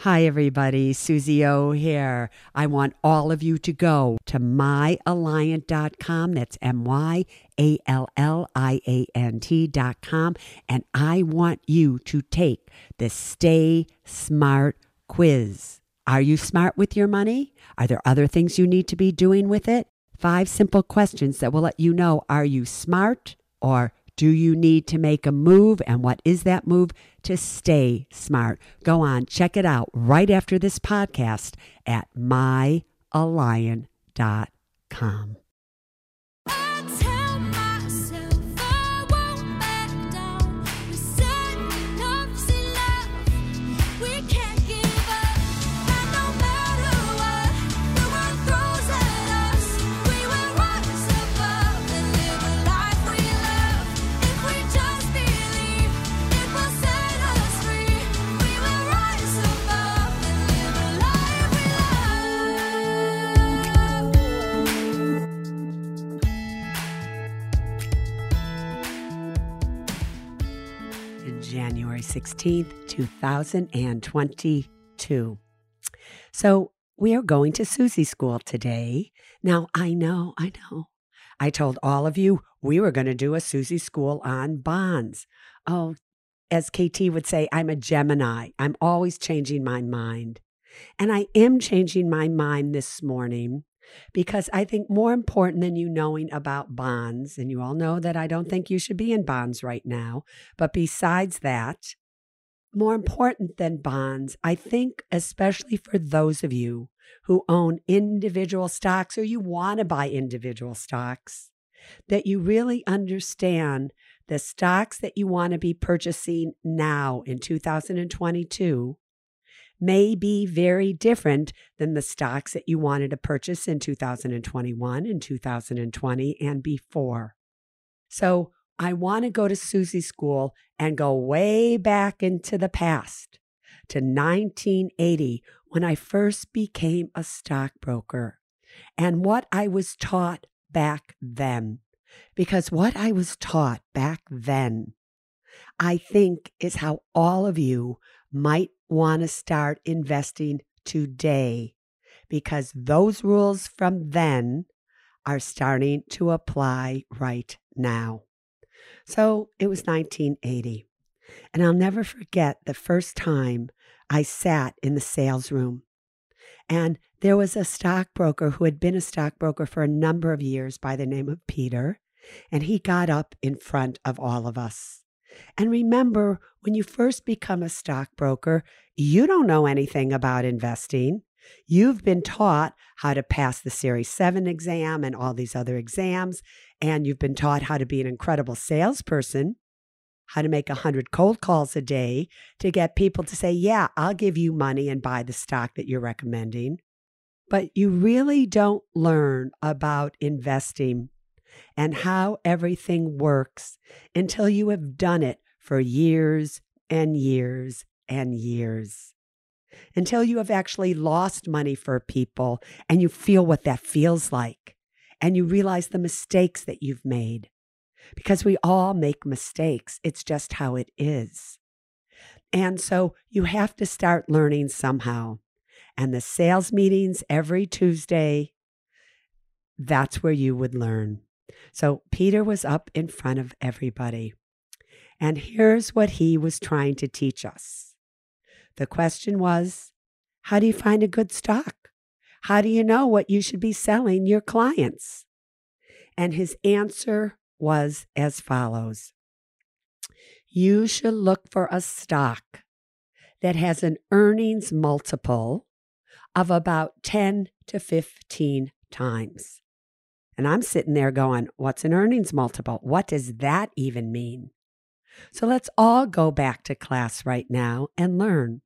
Hi, everybody. Susie O here. I want all of you to go to myalliant.com. That's MYALLIANT.com. And I want you to take the Stay Smart quiz. Are you smart with your money? Are there other things you need to be doing with it? 5 simple questions that will let you know, are you smart or do you need to make a move? And what is that move to stay smart? Go on, check it out right after this podcast at myalliant.com. January 16th, 2022. So we are going to Susie School today. Now, I know. I told all of you we were going to do a Susie School on bonds. Oh, as KT would say, I'm a Gemini. I'm always changing my mind. And I am changing my mind this morning because I think more important than you knowing about bonds, and you all know that I don't think you should be in bonds right now, but besides that, more important than bonds, I think especially for those of you who own individual stocks or you want to buy individual stocks, that you really understand the stocks that you want to be purchasing now in 2022 may be very different than the stocks that you wanted to purchase in 2021 and 2020 and before. So I want to go to Susie School and go way back into the past to 1980 when I first became a stockbroker and what I was taught back then. Because what I was taught back then, I think, is how all of you might want to start investing today, because those rules from then are starting to apply right now. So it was 1980, and I'll never forget the first time I sat in the sales room. And there was a stockbroker who had been a stockbroker for a number of years by the name of Peter, and he got up in front of all of us. And remember, when you first become a stockbroker, you don't know anything about investing. You've been taught how to pass the Series 7 exam and all these other exams, and you've been taught how to be an incredible salesperson, how to make 100 cold calls a day to get people to say, yeah, I'll give you money and buy the stock that you're recommending. But you really don't learn about investing and how everything works until you have done it for years and years and years. Until you have actually lost money for people and you feel what that feels like and you realize the mistakes that you've made. Because we all make mistakes. It's just how it is. And so you have to start learning somehow. And the sales meetings every Tuesday, that's where you would learn. So Peter was up in front of everybody. And here's what he was trying to teach us. The question was, how do you find a good stock? How do you know what you should be selling your clients? And his answer was as follows. You should look for a stock that has an earnings multiple of about 10 to 15 times. And I'm sitting there going, what's an earnings multiple? What does that even mean? So let's all go back to class right now and learn.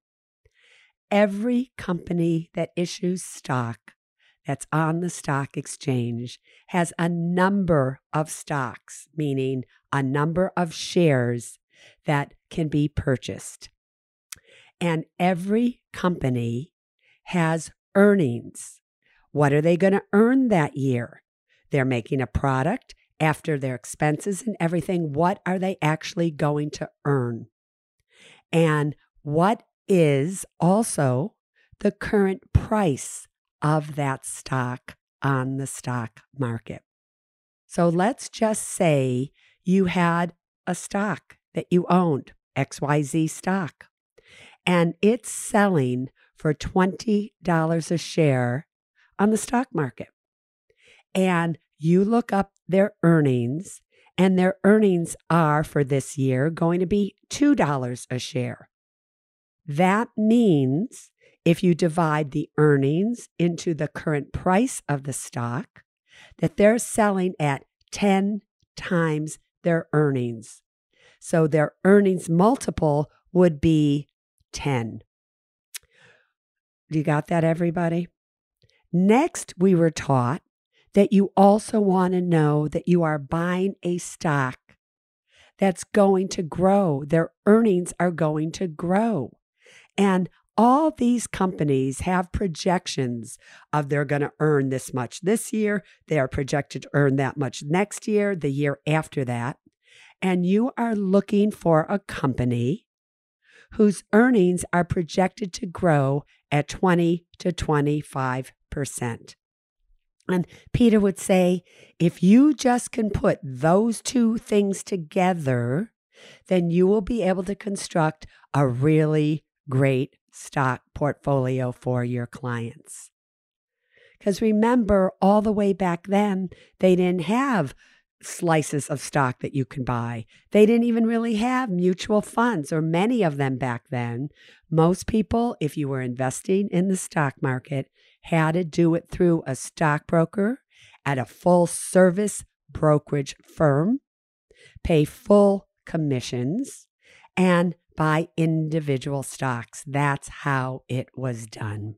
Every company that issues stock that's on the stock exchange has a number of stocks, meaning a number of shares that can be purchased. And every company has earnings. What are they going to earn that year? They're making a product. After their expenses and everything, what are they actually going to earn? And what is also the current price of that stock on the stock market. So let's just say you had a stock that you owned, XYZ stock, and it's selling for $20 a share on the stock market. And you look up their earnings, and their earnings are for this year going to be $2 a share. That means if you divide the earnings into the current price of the stock, that they're selling at 10 times their earnings. So their earnings multiple would be 10. You got that, everybody? Next, we were taught that you also want to know that you are buying a stock that's going to grow. Their earnings are going to grow. And all these companies have projections of they're going to earn this much this year. They are projected to earn that much next year, the year after that. And you are looking for a company whose earnings are projected to grow at 20 to 25%. And Peter would say, if you just can put those two things together, then you will be able to construct a really great stock portfolio for your clients. Because remember, all the way back then, they didn't have slices of stock that you can buy. They didn't even really have mutual funds, or many of them back then. Most people, if you were investing in the stock market, had to do it through a stockbroker at a full service brokerage firm, pay full commissions, and buy individual stocks. That's how it was done.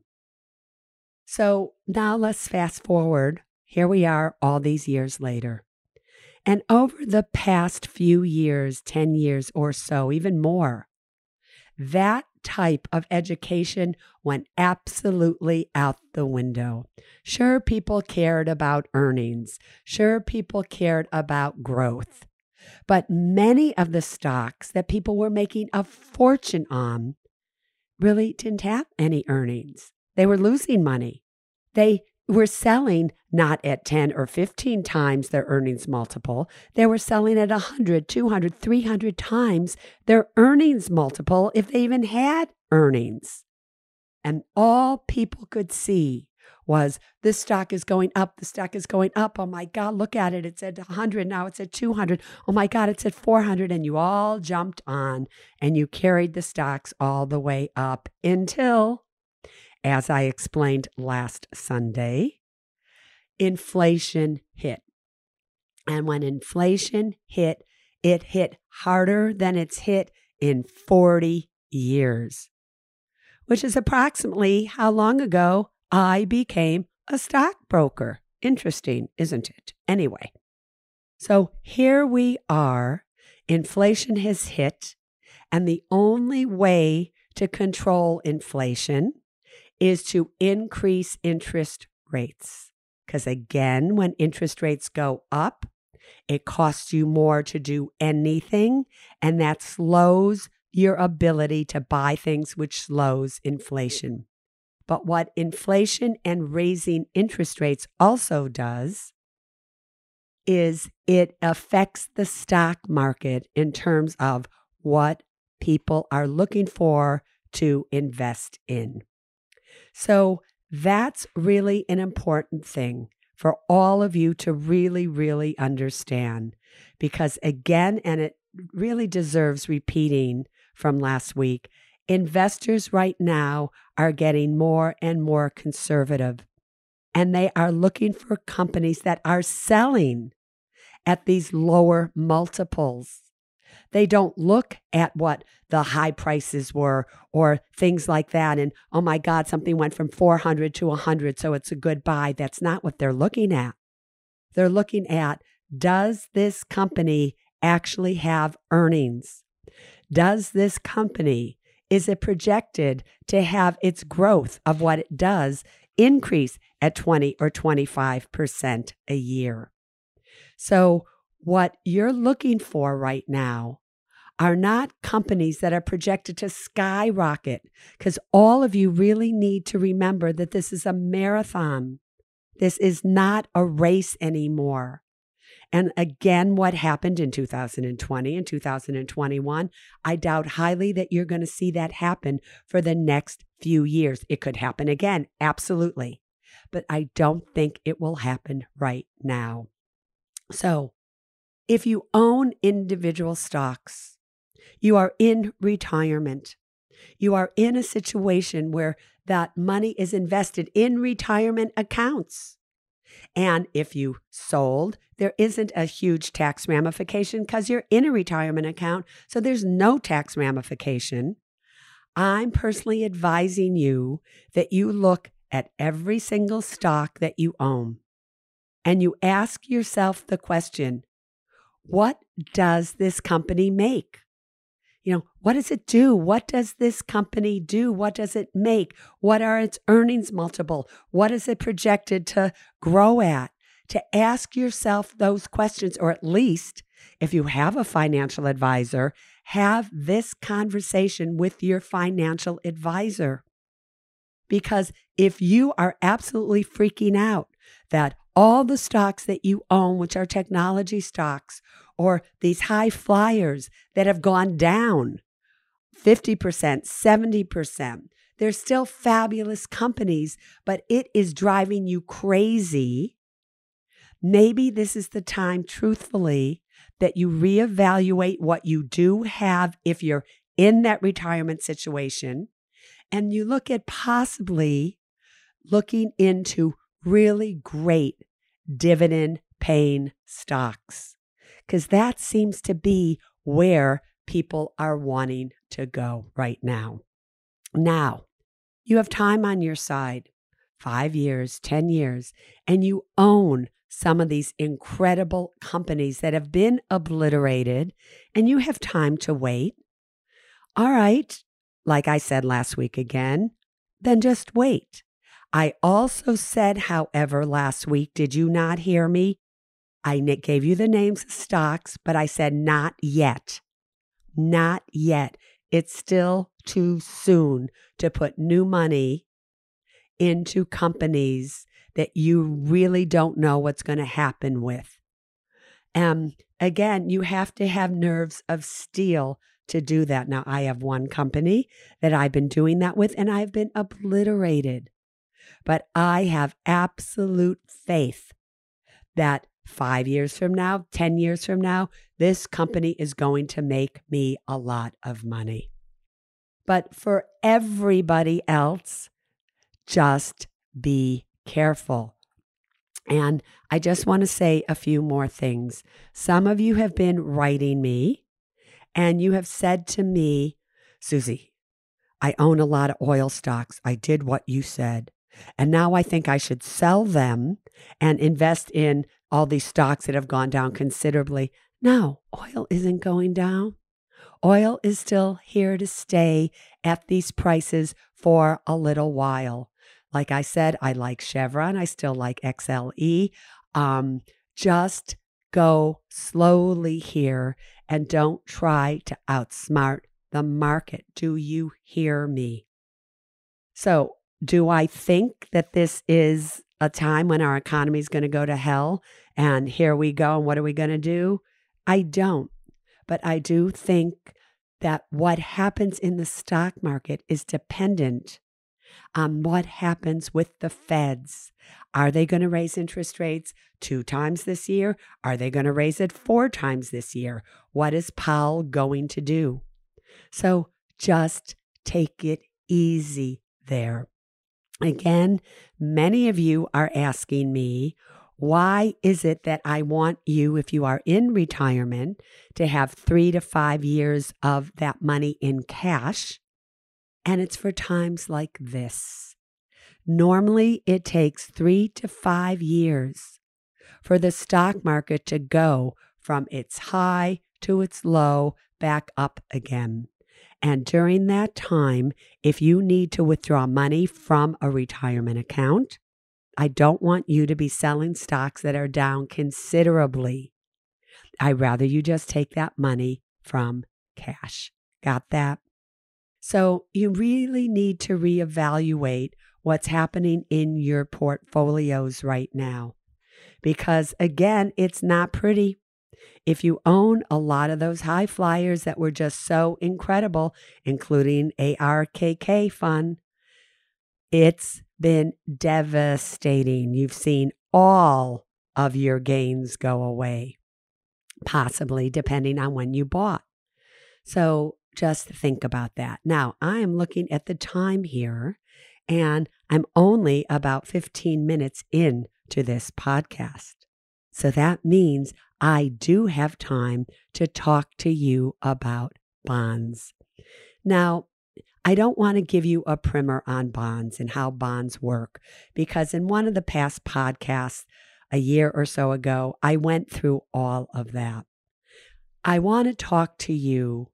So now let's fast forward. Here we are all these years later. And over the past few years, 10 years or so, even more, that type of education went absolutely out the window. Sure, people cared about earnings. Sure, people cared about growth. But many of the stocks that people were making a fortune on really didn't have any earnings. They were losing money. They were selling not at 10 or 15 times their earnings multiple. They were selling at 100, 200, 300 times their earnings multiple if they even had earnings. And all people could see was this stock is going up. The stock is going up. Oh my God, look at it. It's at 100. Now it's at 200. Oh my God, it's at 400. And you all jumped on and you carried the stocks all the way up until, as I explained last Sunday, inflation hit. And when inflation hit, it hit harder than it's hit in 40 years, which is approximately how long ago I became a stockbroker. Interesting, isn't it? Anyway, so here we are. Inflation has hit, and the only way to control inflation is to increase interest rates. Because again, when interest rates go up, it costs you more to do anything, and that slows your ability to buy things, which slows inflation. But what inflation and raising interest rates also does is it affects the stock market in terms of what people are looking for to invest in. So that's really an important thing for all of you to really, really understand. Because again, and it really deserves repeating from last week, investors right now are getting more and more conservative, and they are looking for companies that are selling at these lower multiples. They don't look at what the high prices were or things like that. And, oh my God, something went from 400 to 100, so it's a good buy. That's not what they're looking at. They're looking at, does this company actually have earnings? Does this company, is it projected to have its growth of what it does increase at 20 or 25% a year? So what you're looking for right now are not companies that are projected to skyrocket, because all of you really need to remember that this is a marathon. This is not a race anymore. And again, what happened in 2020 and 2021, I doubt highly that you're going to see that happen for the next few years. It could happen again, absolutely. But I don't think it will happen right now. So if you own individual stocks, you are in retirement. You are in a situation where that money is invested in retirement accounts. And if you sold, there isn't a huge tax ramification because you're in a retirement account, so there's no tax ramification. I'm personally advising you that you look at every single stock that you own and you ask yourself the question, what does this company make? What does it do? What does this company do? What does it make? What are its earnings multiple? What is it projected to grow at? To ask yourself those questions, or at least if you have a financial advisor, have this conversation with your financial advisor. Because if you are absolutely freaking out that all the stocks that you own, which are technology stocks, or these high flyers that have gone down 50%, 70%, they're still fabulous companies, but it is driving you crazy. Maybe this is the time, truthfully, that you reevaluate what you do have if you're in that retirement situation, and you look at possibly looking into really great dividend-paying stocks, because that seems to be where people are wanting to go right now. Now, you have time on your side, 5 years, 10 years, and you own some of these incredible companies that have been obliterated, and you have time to wait. All right, like I said last week again, then just wait. I also said, however, last week, did you not hear me? I gave you the names of stocks, but I said not yet. Not yet. It's still too soon to put new money into companies that you really don't know what's going to happen with. Again, you have to have nerves of steel to do that. Now, I have one company that I've been doing that with, and I've been obliterated. But I have absolute faith that 5 years from now, 10 years from now, this company is going to make me a lot of money. But for everybody else, just be careful. And I just want to say a few more things. Some of you have been writing me, and you have said to me, Susie, I own a lot of oil stocks. I did what you said. And now I think I should sell them and invest in all these stocks that have gone down considerably. No, oil isn't going down. Oil is still here to stay at these prices for a little while. Like I said, I like Chevron. I still like XLE. Just go slowly here and don't try to outsmart the market. Do you hear me? So, do I think that this is a time when our economy is going to go to hell and here we go and what are we going to do? I don't. But I do think that what happens in the stock market is dependent on what happens with the feds. Are they going to raise interest rates 2 times this year? Are they going to raise it 4 times this year? What is Powell going to do? So just take it easy there. Again, many of you are asking me, why is it that I want you, if you are in retirement, to have 3 to 5 years of that money in cash? And it's for times like this. Normally, it takes 3 to 5 years for the stock market to go from its high to its low back up again. And during that time, if you need to withdraw money from a retirement account, I don't want you to be selling stocks that are down considerably. I'd rather you just take that money from cash. Got that? So you really need to reevaluate what's happening in your portfolios right now. Because again, it's not pretty. If you own a lot of those high flyers that were just so incredible, including ARKK fund, it's been devastating. You've seen all of your gains go away, possibly depending on when you bought. So just think about that. Now, I am looking at the time here, and I'm only about 15 minutes into this podcast. So that means I do have time to talk to you about bonds. Now, I don't want to give you a primer on bonds and how bonds work, because in one of the past podcasts a year or so ago, I went through all of that. I want to talk to you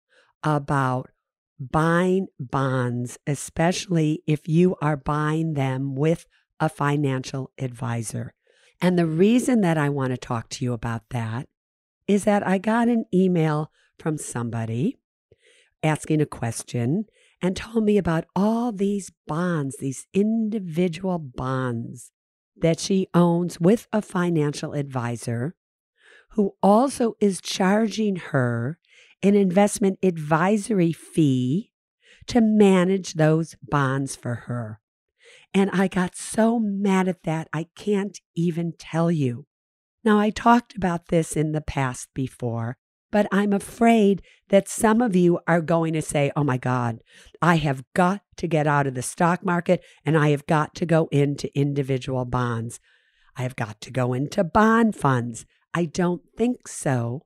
about buying bonds, especially if you are buying them with a financial advisor. And the reason that I want to talk to you about that is that I got an email from somebody asking a question and told me about all these bonds, these individual bonds that she owns with a financial advisor who also is charging her an investment advisory fee to manage those bonds for her. And I got so mad at that, I can't even tell you. Now, I talked about this in the past before, but I'm afraid that some of you are going to say, oh my God, I have got to get out of the stock market and I have got to go into individual bonds. I have got to go into bond funds. I don't think so.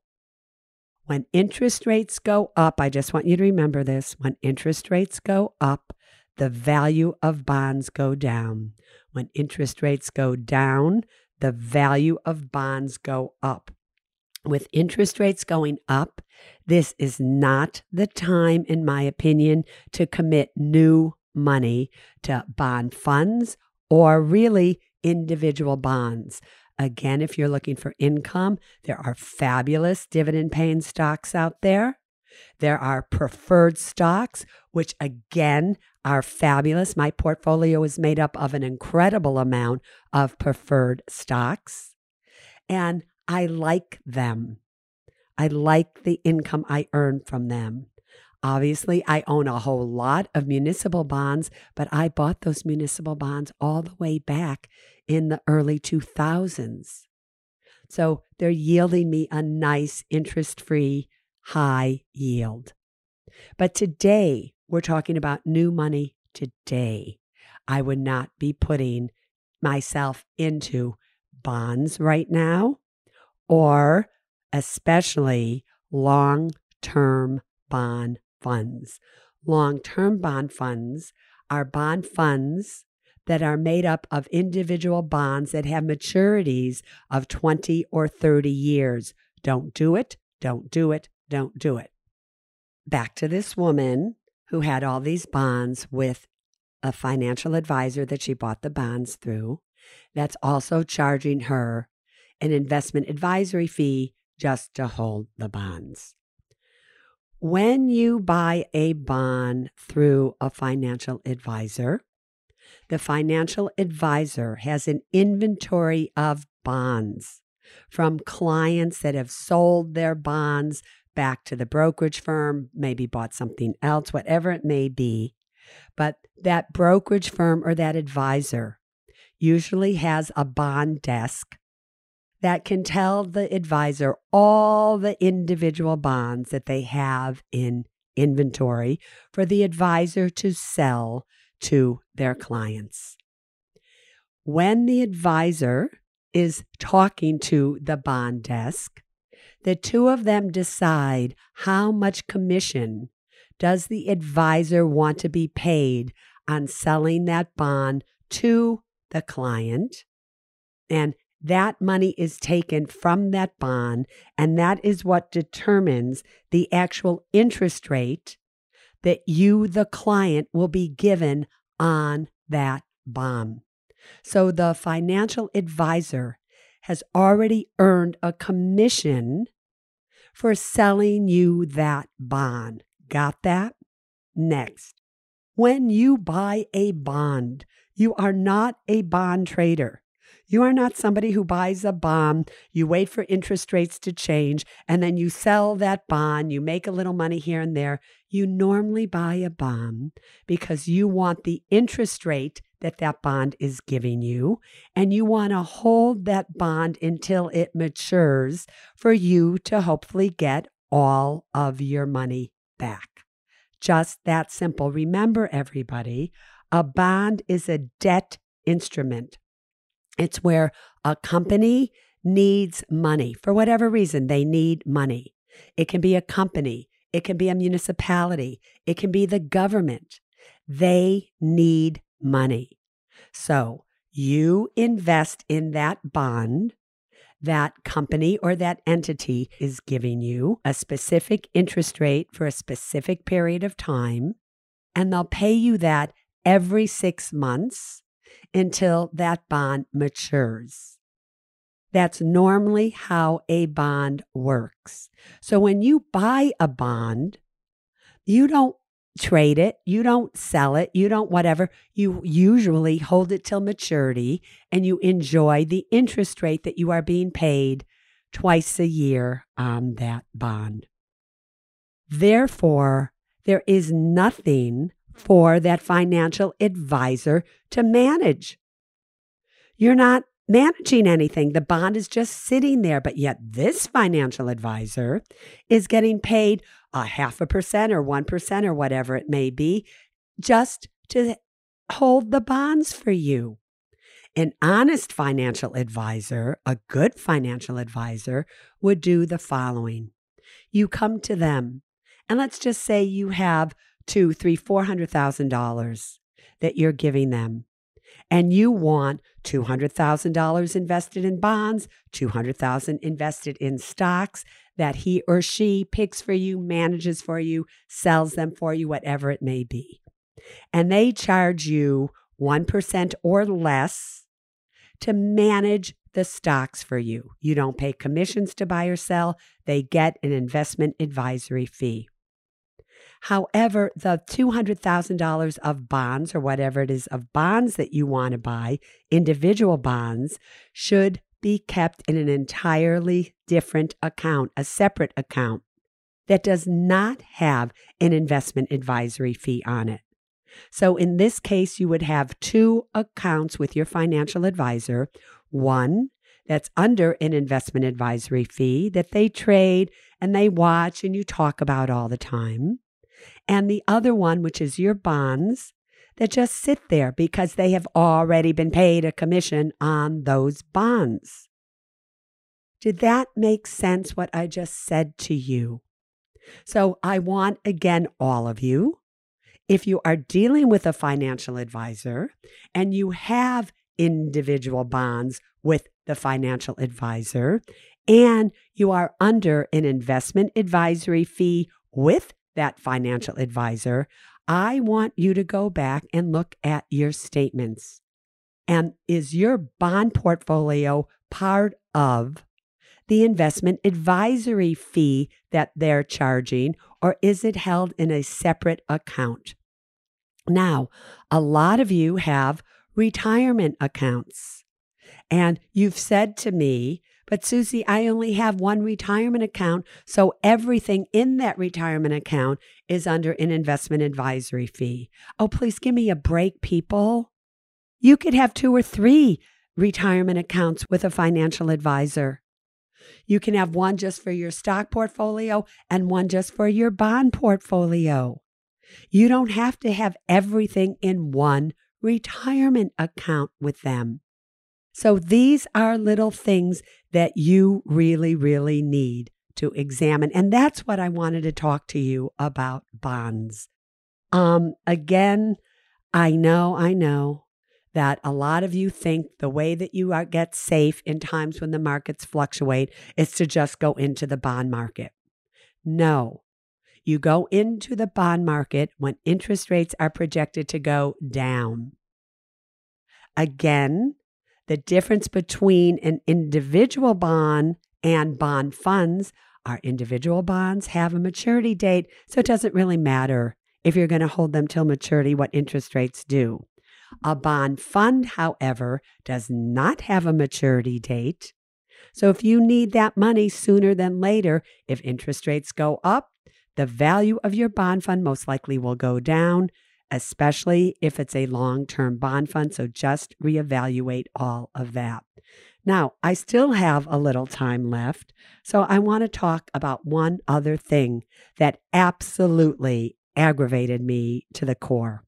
When interest rates go up, I just want you to remember this. When interest rates go up, the value of bonds go down. When interest rates go down, the value of bonds go up. With interest rates going up, this is not the time, in my opinion, to commit new money to bond funds or really individual bonds. Again, if you're looking for income, there are fabulous dividend-paying stocks out there. There are preferred stocks, which again are fabulous. My portfolio is made up of an incredible amount of preferred stocks, and I like them. I like the income I earn from them. Obviously, I own a whole lot of municipal bonds, but I bought those municipal bonds all the way back in the early 2000s. So they're yielding me a nice interest-free high yield. But today, we're talking about new money today. I would not be putting myself into bonds right now, or especially long-term bond funds. Long-term bond funds are bond funds that are made up of individual bonds that have maturities of 20 or 30 years. Don't do it, don't do it, don't do it. Back to this woman who had all these bonds with a financial advisor that she bought the bonds through, that's also charging her an investment advisory fee just to hold the bonds. When you buy a bond through a financial advisor, the financial advisor has an inventory of bonds from clients that have sold their bonds back to the brokerage firm, maybe bought something else, whatever it may be. But that brokerage firm or that advisor usually has a bond desk that can tell the advisor all the individual bonds that they have in inventory for the advisor to sell to their clients. When the advisor is talking to the bond desk, the two of them decide how much commission does the advisor want to be paid on selling that bond to the client, and that money is taken from that bond, and that is what determines the actual interest rate that you, the client, will be given on that bond. So the financial advisor has already earned a commission for selling you that bond. Got that? Next, when you buy a bond, you are not a bond trader. You are not somebody who buys a bond, you wait for interest rates to change, and then you sell that bond, you make a little money here and there. You normally buy a bond because you want the interest rate that that bond is giving you, and you want to hold that bond until it matures for you to hopefully get all of your money back. Just that simple. Remember, everybody, a bond is a debt instrument. It's where a company needs money. For whatever reason, they need money. It can be a company. It can be a municipality. It can be the government. They need money. So you invest in that bond. That company or that entity is giving you a specific interest rate for a specific period of time, and they'll pay you that every 6 months until that bond matures. That's normally how a bond works. So when you buy a bond, you don't trade it, you don't sell it, you don't whatever. You usually hold it till maturity and you enjoy the interest rate that you are being paid twice a year on that bond. Therefore, there is nothing for that financial advisor to manage. You're not managing anything. The bond is just sitting there, but yet this financial advisor is getting paid 0.5% or 1% or whatever it may be just to hold the bonds for you. An honest financial advisor, a good financial advisor, would do the following. You come to them, and let's just say you have $200,000, $300,000, $400,000 that you're giving them. And you want $200,000 invested in bonds, $200,000 invested in stocks that he or she picks for you, manages for you, sells them for you, whatever it may be. And they charge you 1% or less to manage the stocks for you. You don't pay commissions to buy or sell. They get an investment advisory fee. However, the $200,000 of bonds or whatever it is of bonds that you want to buy, individual bonds, should be kept in an entirely different account, a separate account that does not have an investment advisory fee on it. So in this case, you would have 2 accounts with your financial advisor, one that's under an investment advisory fee that they trade and they watch and you talk about all the time. And the other one, which is your bonds, that just sit there because they have already been paid a commission on those bonds. Did that make sense, what I just said to you? So I want, again, all of you, if you are dealing with a financial advisor and you have individual bonds with the financial advisor and you are under an investment advisory fee with that financial advisor, I want you to go back and look at your statements. And is your bond portfolio part of the investment advisory fee that they're charging, or is it held in a separate account? Now, a lot of you have retirement accounts, and you've said to me, but Susie, I only have one retirement account, so everything in that retirement account is under an investment advisory fee. Oh, please give me a break, people. You could have 2 or 3 retirement accounts with a financial advisor. You can have one just for your stock portfolio and one just for your bond portfolio. You don't have to have everything in one retirement account with them. So these are little things that you really, really need to examine. And that's what I wanted to talk to you about bonds. Again, I know that a lot of you think the way that you get safe in times when the markets fluctuate is to just go into the bond market. No, you go into the bond market when interest rates are projected to go down. Again, the difference between an individual bond and bond funds Our individual bonds have a maturity date, so it doesn't really matter if you're going to hold them till maturity what interest rates do. A bond fund, however, does not have a maturity date. So if you need that money sooner than later, if interest rates go up, the value of your bond fund most likely will go down, especially if it's a long-term bond fund. So just reevaluate all of that. Now, I still have a little time left, so I want to talk about one other thing that absolutely aggravated me to the core.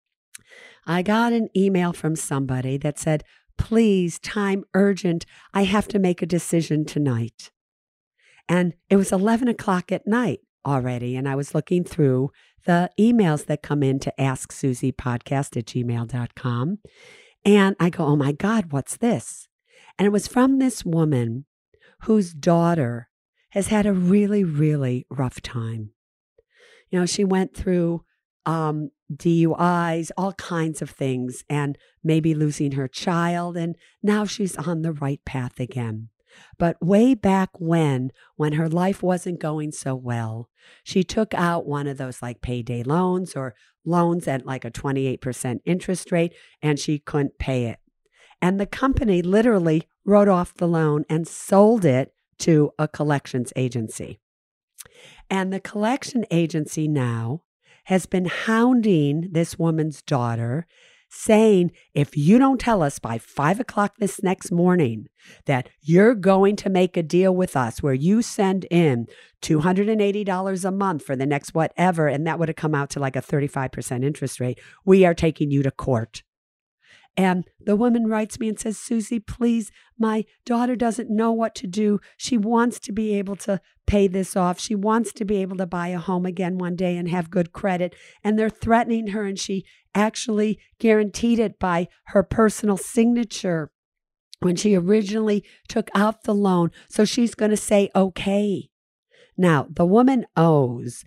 I got an email from somebody that said, "Please, time urgent. I have to make a decision tonight." And it was 11 o'clock at night already, and I was looking through the emails that come in to asksusiepodcast@gmail.com. And I go, oh my God, what's this? And it was from this woman whose daughter has had a really, really rough time. You know, she went through DUIs, all kinds of things, and maybe losing her child, and now she's on the right path again. But way back when her life wasn't going so well, she took out one of those like payday loans or loans at like a 28% interest rate, and she couldn't pay it. And the company literally wrote off the loan and sold it to a collections agency. And the collection agency now has been hounding this woman's daughter, saying, if you don't tell us by 5 o'clock this next morning that you're going to make a deal with us where you send in $280 a month for the next whatever, and that would have come out to like a 35% interest rate, we are taking you to court. And the woman writes me and says, "Susie, please, my daughter doesn't know what to do. She wants to be able to pay this off. She wants to be able to buy a home again one day and have good credit. And they're threatening her, and she actually guaranteed it by her personal signature when she originally took out the loan. So she's going to say, okay." Now, the woman owes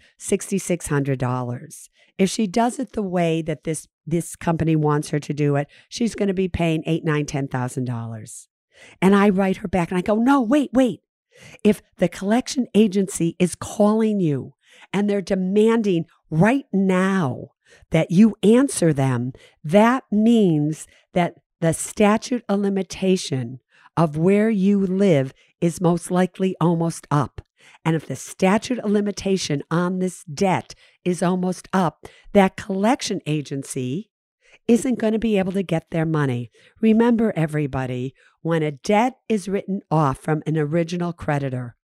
$6,600. If she does it the way that this company wants her to do it, she's going to be paying $8,000, $9,000, $10,000. And I write her back and I go, no, wait. If the collection agency is calling you and they're demanding right now that you answer them, that means that the statute of limitation of where you live is most likely almost up. And if the statute of limitation on this debt is almost up, that collection agency isn't going to be able to get their money. Remember, everybody, when a debt is written off from an original creditor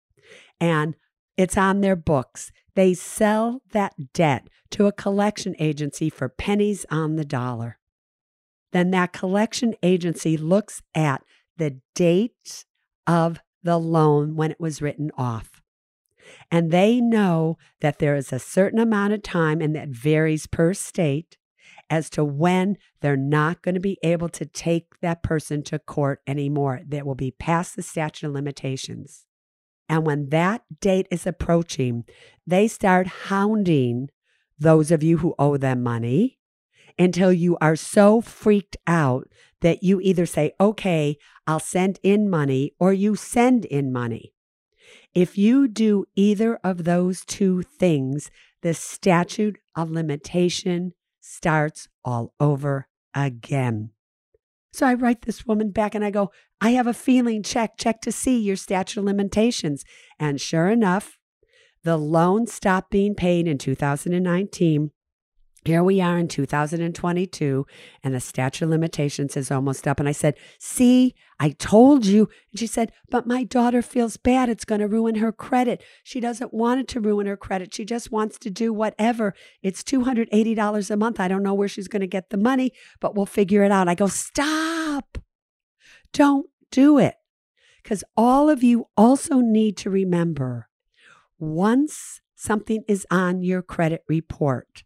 and it's on their books, they sell that debt to a collection agency for pennies on the dollar. Then that collection agency looks at the date of the loan when it was written off. And they know that there is a certain amount of time, and that varies per state, as to when they're not going to be able to take that person to court anymore. That will be past the statute of limitations. And when that date is approaching, they start hounding those of you who owe them money until you are so freaked out that you either say, okay, I'll send in money, or you send in money. If you do either of those two things, the statute of limitation starts all over again. So I write this woman back and I go, I have a feeling, check to see your statute of limitations. And sure enough, the loan stopped being paid in 2019. Here we are in 2022, and the statute of limitations is almost up. And I said, see, I told you. And she said, but my daughter feels bad. It's going to ruin her credit. She doesn't want it to ruin her credit. She just wants to do whatever. It's $280 a month. I don't know where she's going to get the money, but we'll figure it out. I go, stop. Don't do it. Because all of you also need to remember, once something is on your credit report,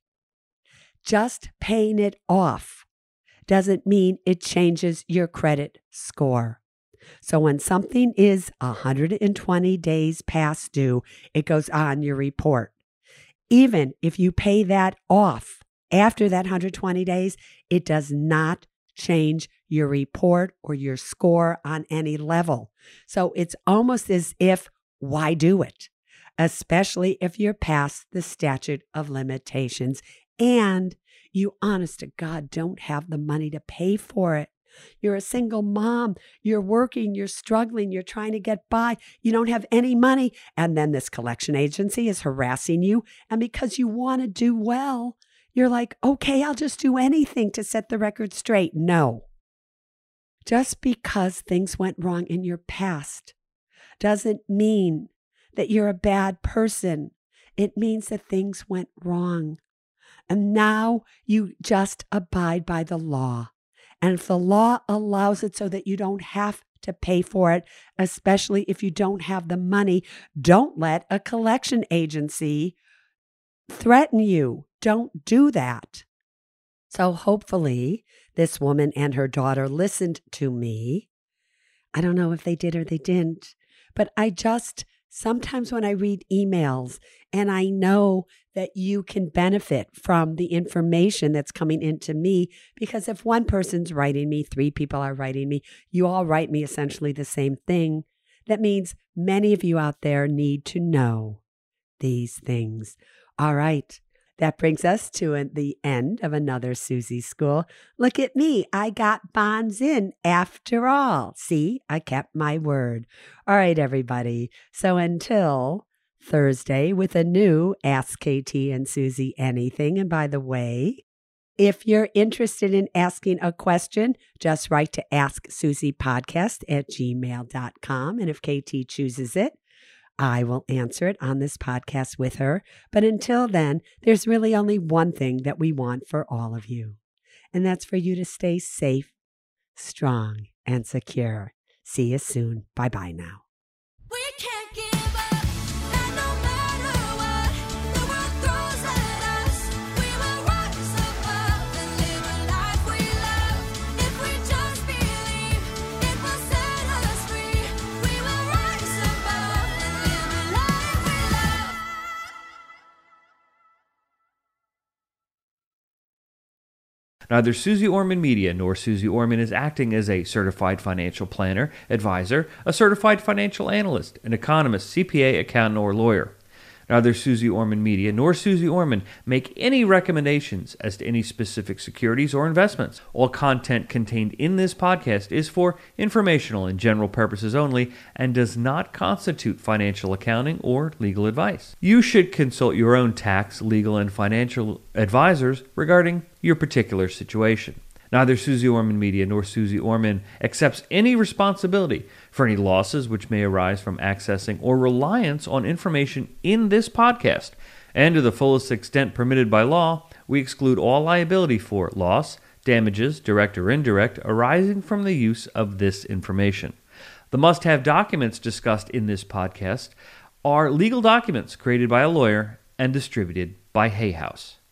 just paying it off doesn't mean it changes your credit score. So when something is 120 days past due, it goes on your report. Even if you pay that off after that 120 days, it does not change your report or your score on any level. So it's almost as if why do it? Especially if you're past the statute of limitations and you, honest to God, don't have the money to pay for it. You're a single mom. You're working. You're struggling. You're trying to get by. You don't have any money. And then this collection agency is harassing you. And because you want to do well, you're like, okay, I'll just do anything to set the record straight. No. Just because things went wrong in your past doesn't mean that you're a bad person. It means that things went wrong. And now you just abide by the law. And if the law allows it so that you don't have to pay for it, especially if you don't have the money, don't let a collection agency threaten you. Don't do that. So hopefully this woman and her daughter listened to me. I don't know if they did or they didn't, but sometimes when I read emails and I know that you can benefit from the information that's coming into me, because if one person's writing me, 3 people are writing me, you all write me essentially the same thing. That means many of you out there need to know these things. All right. That brings us to the end of another Susie School. Look at me. I got bonds in after all. See, I kept my word. All right, everybody. So until Thursday with a new Ask KT and Susie Anything. And by the way, if you're interested in asking a question, just write to asksusiepodcast@gmail.com. And if KT chooses it, I will answer it on this podcast with her. But until then, there's really only one thing that we want for all of you, and that's for you to stay safe, strong, and secure. See you soon. Bye-bye now. We can't give up, and no matter what the world throws at us, we will rise above and live a life we love. If we just believe, it will set us free. We will rise above and live a life we love. Neither Susie Orman Media nor Susie Orman is acting as a certified financial planner, advisor, a certified financial analyst, an economist, CPA, accountant, or lawyer. Neither Susie Orman Media nor Susie Orman make any recommendations as to any specific securities or investments. All content contained in this podcast is for informational and general purposes only and does not constitute financial accounting or legal advice. You should consult your own tax, legal, and financial advisors regarding your particular situation. Neither Susie Orman Media nor Susie Orman accepts any responsibility for any losses which may arise from accessing or reliance on information in this podcast. And to the fullest extent permitted by law, we exclude all liability for loss, damages, direct or indirect, arising from the use of this information. The must-have documents discussed in this podcast are legal documents created by a lawyer and distributed by Hay House.